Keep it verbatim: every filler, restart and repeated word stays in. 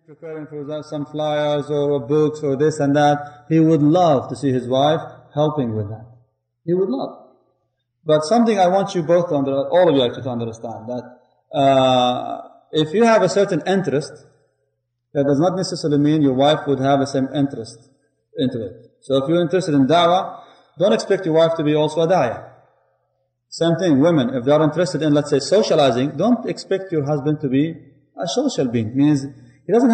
preparing for some flyers or books or this and that, he would love to see his wife helping with that. He would love. But something I want you both to understand, all of you actually to understand, that uh, if you have a certain interest, that does not necessarily mean your wife would have the same interest into it. So if you're interested in da'wah, don't expect your wife to be also a da'iyah. Same thing, women, if they are interested in, let's say, socializing, don't expect your husband to be a social being. Means he doesn't have